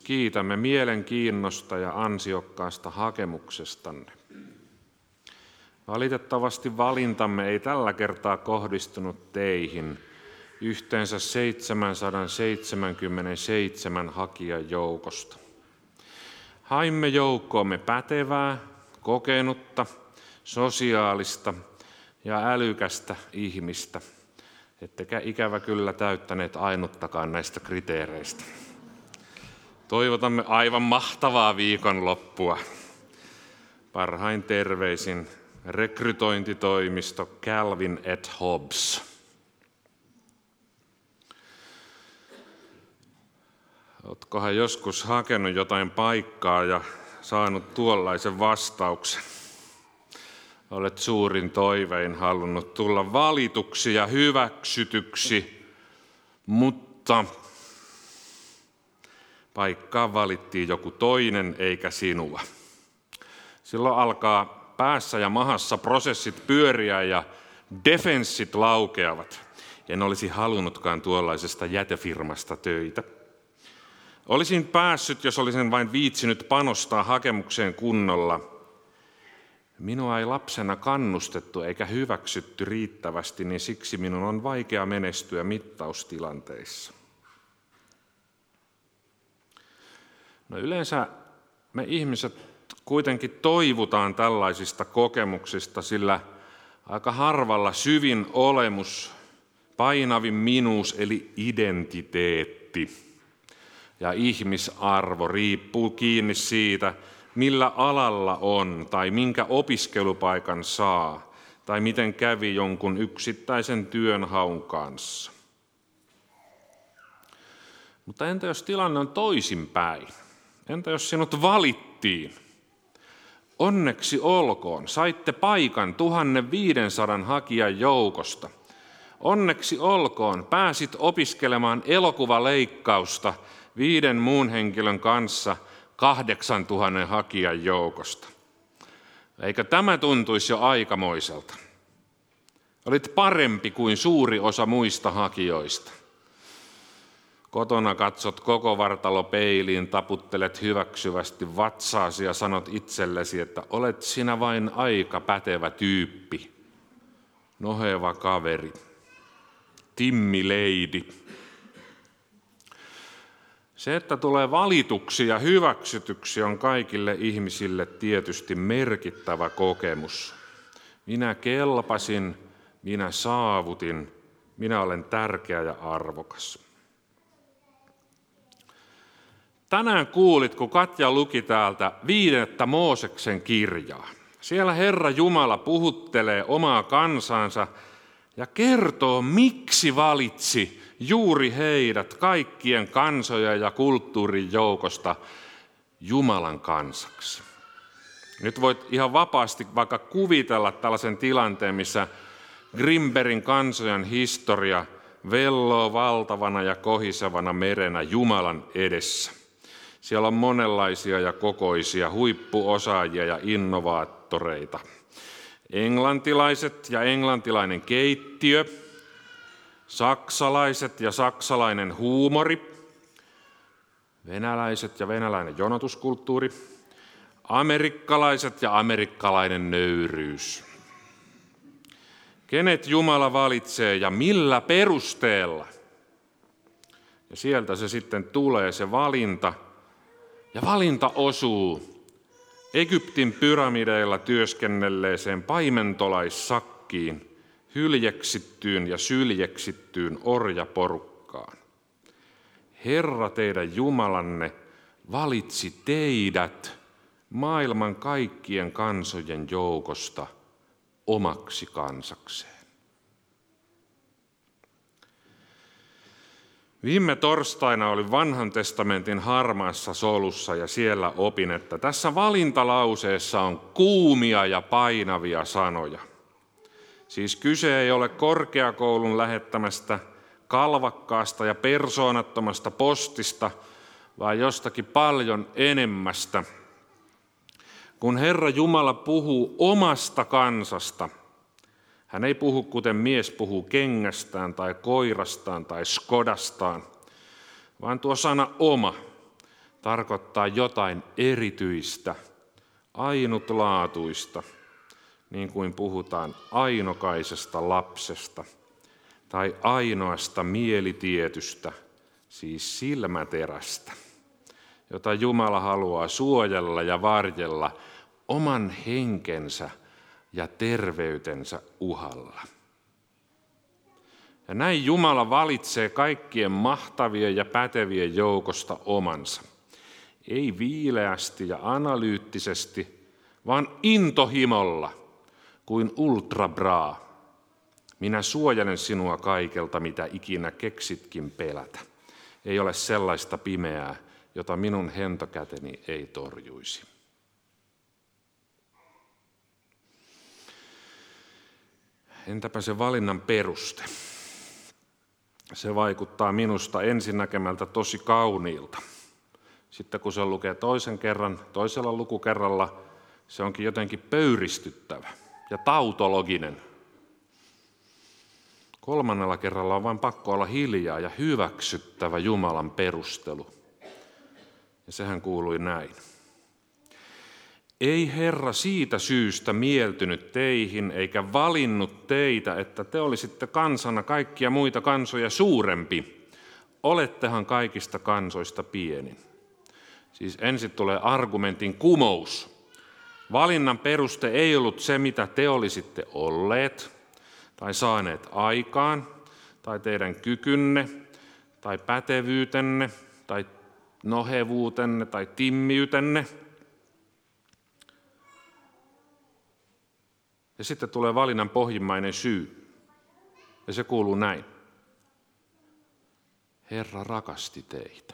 kiitämme mielenkiinnosta ja ansiokkaasta hakemuksestanne. Valitettavasti valintamme ei tällä kertaa kohdistunut teihin yhteensä 777 hakijan joukosta. Haimme joukkoomme pätevää, kokenutta, sosiaalista ja älykästä ihmistä, ettekä ikävä kyllä täyttäneet ainuttakaan näistä kriteereistä. Toivotamme aivan mahtavaa viikonloppua. Parhain terveisin rekrytointitoimisto Calvin & Hobbes. Ootkohan joskus hakenut jotain paikkaa ja saanut tuollaisen vastauksen? Olet suurin toivein halunnut tulla valituksi ja hyväksytyksi, mutta paikkaan valittiin joku toinen eikä sinua. Silloin alkaa päässä ja mahassa prosessit pyöriä ja defenssit laukeavat. En olisi halunnutkaan tuollaisesta jätefirmasta töitä. Olisin päässyt, jos olisin vain viitsinyt panostaa hakemukseen kunnolla. Minua ei lapsena kannustettu eikä hyväksytty riittävästi, niin siksi minun on vaikea menestyä mittaustilanteissa. No yleensä me ihmiset kuitenkin toivutaan tällaisista kokemuksista, sillä aika harvalla syvin olemus, painavin minuus eli identiteetti ja ihmisarvo riippuu kiinni siitä, millä alalla on tai minkä opiskelupaikan saa tai miten kävi jonkun yksittäisen työnhaun kanssa. Mutta entä jos tilanne on toisinpäin? Entä jos sinut valittiin? Onneksi olkoon, saitte paikan 1500 hakijan joukosta. Onneksi olkoon, pääsit opiskelemaan elokuvaleikkausta 5 muun henkilön kanssa 8000 hakijan joukosta. Eikö tämä tuntuisi jo aikamoiselta? Olit parempi kuin suuri osa muista hakijoista. Kotona katsot koko vartalo peiliin, taputtelet hyväksyvästi vatsaasi ja sanot itsellesi, että olet sinä vain aika pätevä tyyppi, noheva kaveri, timmileidi. Se, että tulee valituksi ja hyväksytyksi, on kaikille ihmisille tietysti merkittävä kokemus. Minä kelpasin, minä saavutin, minä olen tärkeä ja arvokas. Tänään kuulit, kun Katja luki täältä 5. Mooseksen kirjaa. Siellä Herra Jumala puhuttelee omaa kansansa ja kertoo, miksi valitsi juuri heidät kaikkien kansojen ja kulttuurin joukosta Jumalan kansaksi. Nyt voit ihan vapaasti vaikka kuvitella tällaisen tilanteen, missä Grimbergin kansojen historia velloo valtavana ja kohisevana merenä Jumalan edessä. Siellä on monenlaisia ja kokoisia huippuosaajia ja innovaattoreita. Englantilaiset ja englantilainen keittiö, saksalaiset ja saksalainen huumori, venäläiset ja venäläinen jonotuskulttuuri, amerikkalaiset ja amerikkalainen nöyryys. Kenet Jumala valitsee ja millä perusteella? Ja sieltä se sitten tulee se valinta. Ja valinta osuu Egyptin pyramideilla työskennelleeseen paimentolaissakkiin, hyljeksittyyn ja syljeksittyyn orjaporukkaan. Herra teidän Jumalanne valitsi teidät maailman kaikkien kansojen joukosta omaksi kansakseen. Viime torstaina olin Vanhan testamentin harmaassa solussa ja siellä opin, että tässä valintalauseessa on kuumia ja painavia sanoja. Siis kyse ei ole korkeakoulun lähettämästä kalvakkaasta ja persoonattomasta postista, vaan jostakin paljon enemmästä. Kun Herra Jumala puhuu omasta kansasta, hän ei puhu kuten mies puhuu kengästään tai koirastaan tai skodastaan, vaan tuo sana oma tarkoittaa jotain erityistä, ainutlaatuista, niin kuin puhutaan ainokaisesta lapsesta tai ainoasta mielitietystä, siis silmäterästä, jota Jumala haluaa suojella ja varjella oman henkensä ja terveytensä uhalla. Ja näin Jumala valitsee kaikkien mahtavien ja pätevien joukosta omansa. Ei viileästi ja analyyttisesti, vaan intohimolla kuin ultrabraa. Minä suojelen sinua kaikelta, mitä ikinä keksitkin pelätä. Ei ole sellaista pimeää, jota minun hentokäteni ei torjuisi. Entäpä se valinnan peruste? Se vaikuttaa minusta ensinnäkemältä tosi kauniilta. Sitten kun se lukee toisella lukukerralla, se onkin jotenkin pöyristyttävä ja tautologinen. Kolmannella kerralla on vain pakko olla hiljaa ja hyväksyttävä Jumalan perustelu. Ja sehän kuului näin. Ei Herra siitä syystä mieltynyt teihin eikä valinnut teitä, että te olisitte kansana kaikkia muita kansoja suurempi. Olettehan kaikista kansoista pienin. Siis ensin tulee argumentin kumous. Valinnan peruste ei ollut se, mitä te olisitte olleet tai saaneet aikaan, tai teidän kykynne, tai pätevyytenne, tai nohevuutenne, tai timmiytenne. Ja sitten tulee valinnan pohjimmainen syy. Ja se kuuluu näin. Herra rakasti teitä.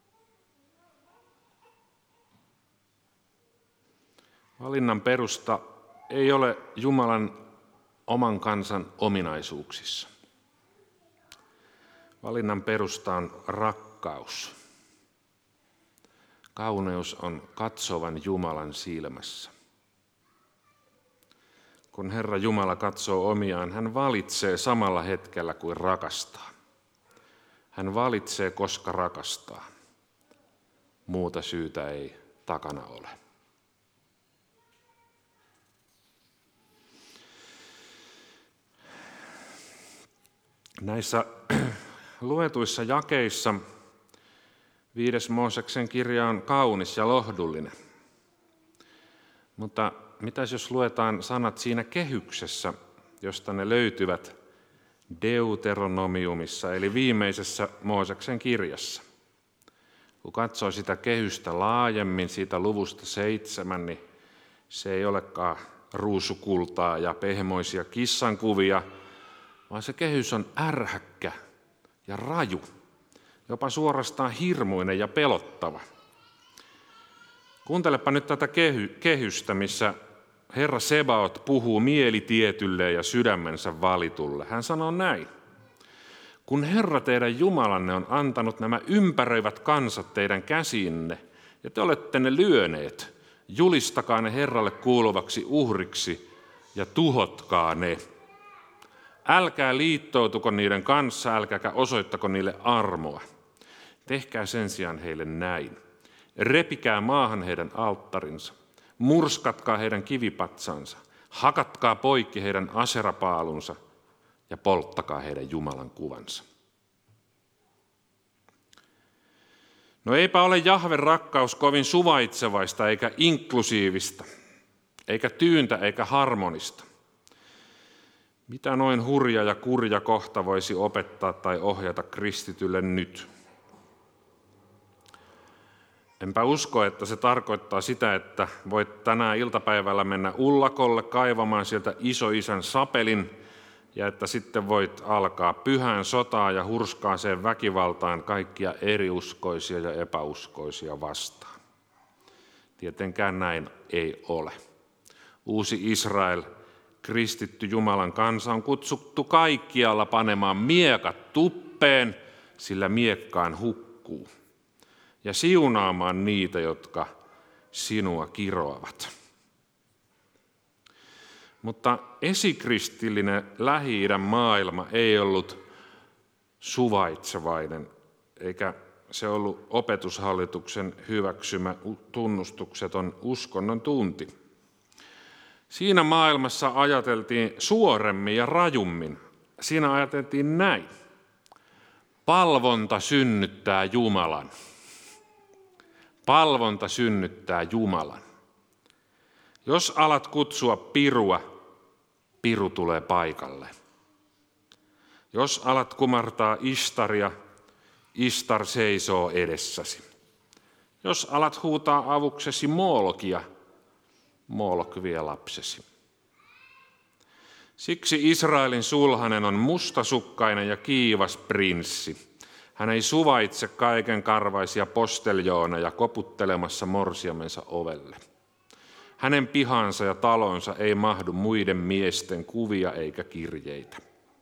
Valinnan perusta ei ole Jumalan oman kansan ominaisuuksissa. Valinnan perusta on rakkaus. Kauneus on katsovan Jumalan silmässä. Kun Herra Jumala katsoo omiaan, hän valitsee samalla hetkellä kuin rakastaa. Hän valitsee, koska rakastaa. Muuta syytä ei takana ole. Näissä luetuissa jakeissa 5. Mooseksen kirja on kaunis ja lohdullinen. Mutta mitäs jos luetaan sanat siinä kehyksessä, josta ne löytyvät Deuteronomiumissa, eli viimeisessä Mooseksen kirjassa? Kun katsoo sitä kehystä laajemmin, siitä luvusta 7, niin se ei olekaan ruusukultaa ja pehmoisia kissankuvia, vaan se kehys on ärhäkkä ja raju, jopa suorastaan hirmuinen ja pelottava. Kuuntelepa nyt tätä kehystä, missä Herra Sebaot puhuu mielitietylle ja sydämensä valitulle. Hän sanoo näin. Kun Herra teidän Jumalanne on antanut nämä ympäröivät kansat teidän käsiinne, ja te olette ne lyöneet, julistakaa ne Herralle kuuluvaksi uhriksi ja tuhotkaa ne. Älkää liittoutuko niiden kanssa, älkääkä osoittako niille armoa. Tehkää sen sijaan heille näin. Repikää maahan heidän alttarinsa, murskatkaa heidän kivipatsansa, hakatkaa poikki heidän aserapaalunsa ja polttakaa heidän Jumalan kuvansa. No eipä ole Jahven rakkaus kovin suvaitsevaista eikä inklusiivista, eikä tyyntä eikä harmonista. Mitä noin hurja ja kurja kohta voisi opettaa tai ohjata kristitylle nyt? Enpä usko, että se tarkoittaa sitä, että voit tänään iltapäivällä mennä ullakolle kaivamaan sieltä isoisän sapelin ja että sitten voit alkaa pyhään sotaa ja hurskaaseen väkivaltaan kaikkia eriuskoisia ja epäuskoisia vastaan. Tietenkään näin ei ole. Uusi Israel, kristitty Jumalan kansa, on kutsuttu kaikkialla panemaan miekat tuppeen, sillä miekkaan hukkuu. Ja siunaamaan niitä, jotka sinua kiroavat. Mutta esikristillinen Lähi-idän maailma ei ollut suvaitsevainen, eikä se ollut opetushallituksen hyväksymä tunnustukseton uskonnon tunti. Siinä maailmassa ajateltiin suoremmin ja rajummin. Siinä ajateltiin näin. Palvonta synnyttää Jumalan. Palvonta synnyttää Jumalan. Jos alat kutsua pirua, piru tulee paikalle. Jos alat kumartaa Ishtaria, Ishtar seisoo edessäsi. Jos alat huutaa avuksesi Moolokia, Moolok vie lapsesi. Siksi Israelin sulhanen on mustasukkainen ja kiivas prinssi. Hän ei suvaitse kaiken karvaisia posteljooneja koputtelemassa morsiamensa ovelle. Hänen pihansa ja talonsa ei mahdu muiden miesten kuvia eikä kirjeitä.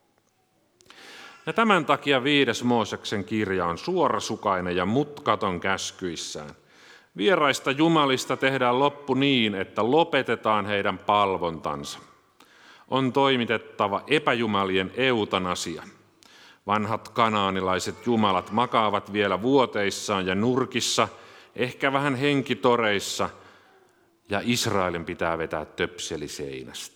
Ja tämän takia 5. Mooseksen kirja on suorasukainen ja mutkaton käskyissään. Vieraista jumalista tehdään loppu niin, että lopetetaan heidän palvontansa. On toimitettava epäjumalien eutanasia. Vanhat kanaanilaiset jumalat makaavat vielä vuoteissaan ja nurkissa, ehkä vähän henkitoreissa, ja Israelin pitää vetää töpseli seinästä.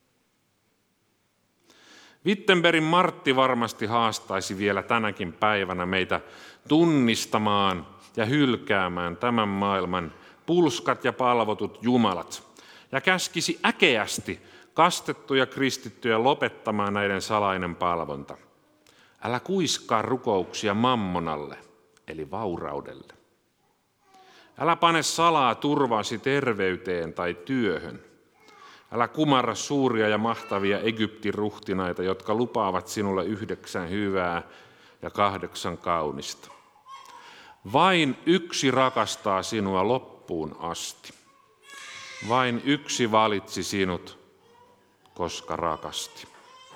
Wittenbergin Martti varmasti haastaisi vielä tänäkin päivänä meitä tunnistamaan ja hylkäämään tämän maailman pulskat ja palvotut jumalat ja käskisi äkeästi kastettuja kristittyjä lopettamaan näiden salainen palvonta. Älä kuiskaa rukouksia mammonalle, eli vauraudelle. Älä pane salaa turvaasi terveyteen tai työhön. Älä kumarra suuria ja mahtavia Egyptin ruhtinaita, jotka lupaavat sinulle 9 hyvää ja 8 kaunista. Vain yksi rakastaa sinua loppuun asti. Vain yksi valitsi sinut, koska rakasti.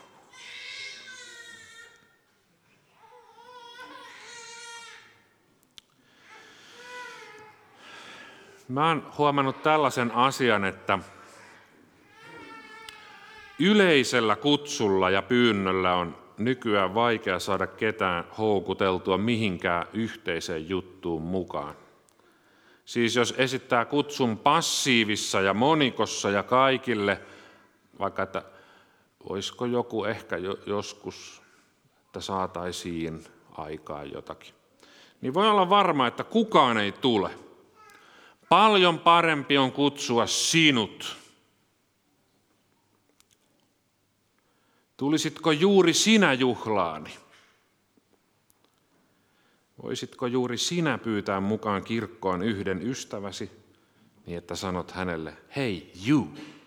Mä oon huomannut tällaisen asian, että yleisellä kutsulla ja pyynnöllä on nykyään vaikea saada ketään houkuteltua mihinkään yhteiseen juttuun mukaan. Siis jos esittää kutsun passiivissa ja monikossa ja kaikille, vaikka että olisiko joku ehkä joskus, että saataisiin aikaan jotakin, niin voi olla varma, että kukaan ei tule. Paljon parempi on kutsua sinut. Tulisitko juuri sinä juhlaani? Voisitko juuri sinä pyytää mukaan kirkkoon yhden ystäväsi, niin että sanot hänelle, hei you.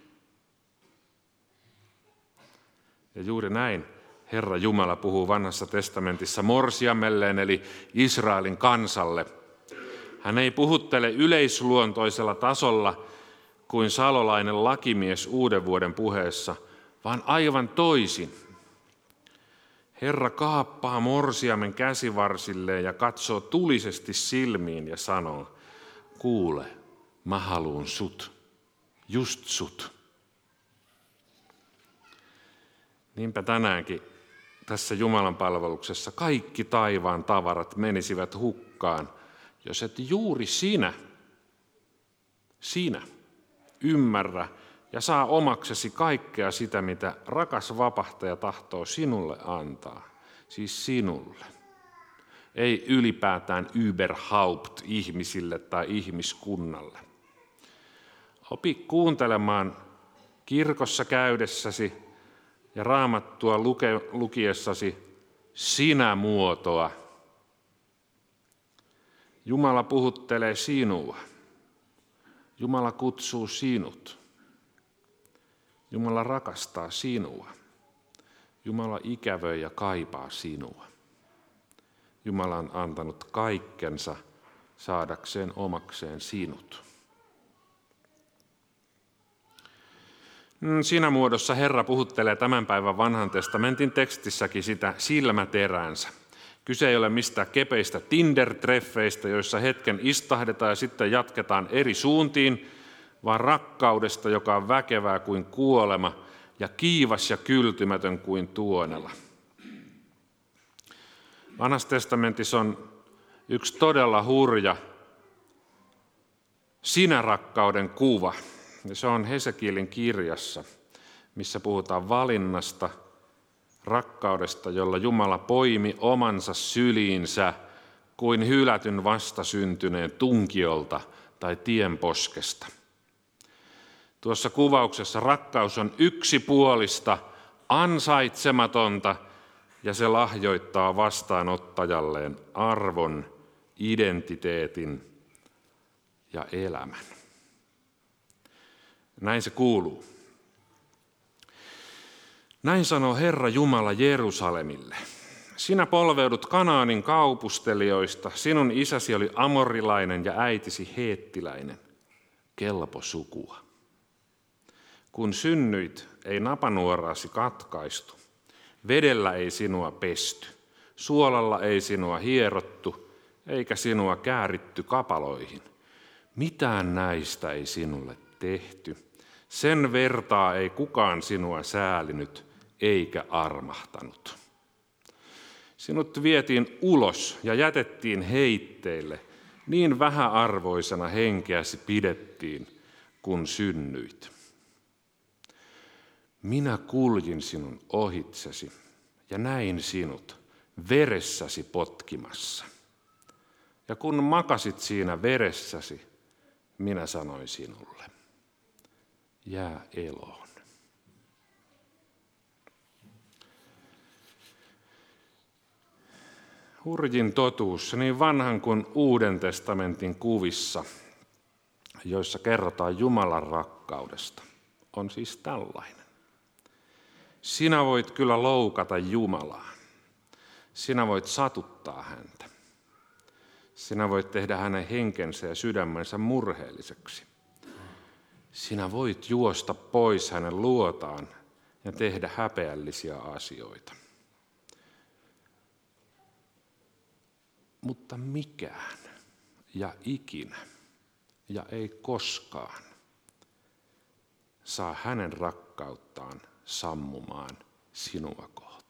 Ja juuri näin Herra Jumala puhuu Vanhassa testamentissa morsiamelleen eli Israelin kansalle. Hän ei puhuttele yleisluontoisella tasolla kuin salolainen lakimies uuden vuoden puheessa, vaan aivan toisin. Herra kaappaa morsiamen käsivarsilleen ja katsoo tulisesti silmiin ja sanoo, kuule, mä haluun sut, just sut. Niinpä tänäänkin tässä Jumalan palveluksessa kaikki taivaan tavarat menisivät hukkaan, jos et juuri sinä ymmärrä ja saa omaksesi kaikkea sitä, mitä rakas vapahtaja tahtoo sinulle antaa, siis sinulle. Ei ylipäätään überhaupt ihmisille tai ihmiskunnalle. Opi kuuntelemaan kirkossa käydessäsi ja Raamattua lukiessasi sinä-muotoa. Jumala puhuttelee sinua. Jumala kutsuu sinut. Jumala rakastaa sinua. Jumala ikävöi ja kaipaa sinua. Jumala on antanut kaikkensa saadakseen omakseen sinut. Siinä muodossa Herra puhuttelee tämän päivän Vanhan testamentin tekstissäkin sitä silmäteräänsä. Kyse ei ole mistään kepeistä Tinder-treffeistä, joissa hetken istahdetaan ja sitten jatketaan eri suuntiin, vaan rakkaudesta, joka on väkevää kuin kuolema ja kiivas ja kyltymätön kuin tuonela. Vanhassa testamentissa on yksi todella hurja sinä-rakkauden kuva. Ja se on Hesekielin kirjassa, missä puhutaan valinnasta, rakkaudesta, jolla Jumala poimi omansa syliinsä kuin hylätyn vastasyntyneen tunkiolta tai tienposkesta. Tuossa kuvauksessa rakkaus on yksipuolista, ansaitsematonta, ja se lahjoittaa vastaanottajalleen arvon, identiteetin ja elämän. Näin se kuuluu. Näin sanoo Herra Jumala Jerusalemille. Sinä polveudut Kanaanin kaupustelijoista, sinun isäsi oli amorilainen ja äitisi heettiläinen, kelpo sukua. Kun synnyit, ei napanuoraasi katkaistu, vedellä ei sinua pesty, suolalla ei sinua hierottu, eikä sinua kääritty kapaloihin. Mitään näistä ei sinulle tehty. Sen vertaa ei kukaan sinua säälinyt eikä armahtanut. Sinut vietiin ulos ja jätettiin heitteille, niin vähäarvoisena henkeäsi pidettiin, kun synnyit. Minä kuljin sinun ohitsesi ja näin sinut veressäsi potkimassa. Ja kun makasit siinä veressäsi, minä sanoin sinulle, jää eloon. Hurjin totuus niin vanhan kuin Uuden testamentin kuvissa, joissa kerrotaan Jumalan rakkaudesta, on siis tällainen. Sinä voit kyllä loukata Jumalaa. Sinä voit satuttaa häntä. Sinä voit tehdä hänen henkensä ja sydämensä murheelliseksi. Sinä voit juosta pois hänen luotaan ja tehdä häpeällisiä asioita. Mutta mikään ja ikinä ja ei koskaan saa hänen rakkauttaan sammumaan sinua kohtaan.